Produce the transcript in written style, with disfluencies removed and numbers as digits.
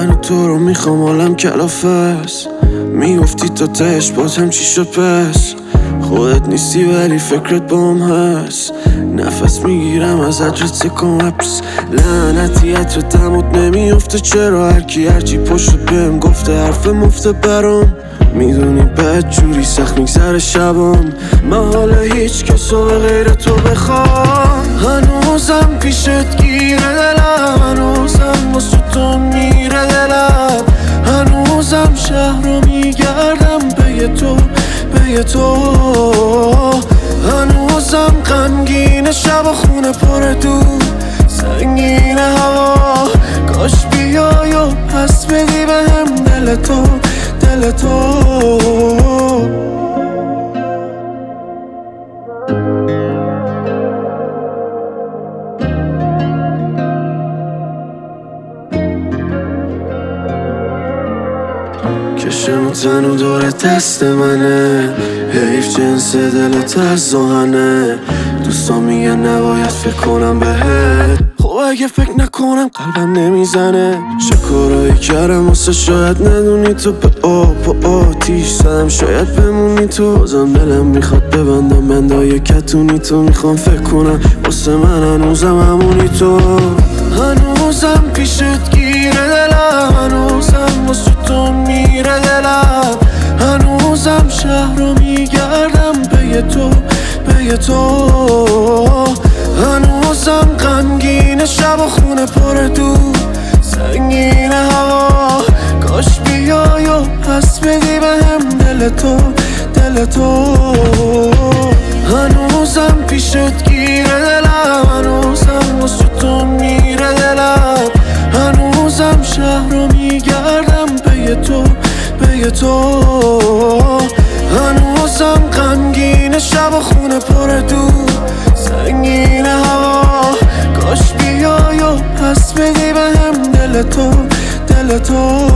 من تو رو میخوام عالم کلافه است. میگفتی تا تهش بازم چی شد پس؟ خودت نیستی ولی فکرت بام هست. نفس میگیرم از عجلت سکم حبس. لعنتی عطر دمت نمیفته چرا؟ هرکی هرچی پشت بهم گفته حرف مفته برام. میدونی بد جوری سخت میگذره شبام. من حالا هیچ کسو به غیر تو بخوام. هنوزم پیشت گیره دلم، هنوزم واسه تو میره دلم، هنوزم شهر رو میگردم به تو به تو. هنوزم غمگین شب و خونه پر دود، سنگین هوا. کاش بیای و پس بدی بهم دل تو دل تو. کشم و تنو دور دست منه، حیف جنس دلت از آهنه. دوستان میگن نباید فکر کنم بهت، خب اگه فکر نکنم قلبم نمیزنه. چه کارایی کردم واسه شاید ندونی تو، به آب و آتیش زدم شاید بمونی تو. بازم دلم میخواد ببندم بندای کتونی تو، میخوام فکر کنم واسه من هنوزم همونی تو. هنوزم پیشت گیره دلم، هنوزم واسه تو میره دلم، هنوزم شهر رو میگردم به تو به تو. هنوزم غمگین شب و خونه پر دود، سنگین هوا. کاش بیای و پس بدی بهم دل تو دل تو. هنوزم پیشت گیره دلم، هنوزم واسه تو میره دلم، هنوزم شهر رو میگردم به تو به تو. هنوزم غمگین شب و خونه پر دود، سنگین هوا. کاش بیای و پس بدی بهم دل تو دل تو.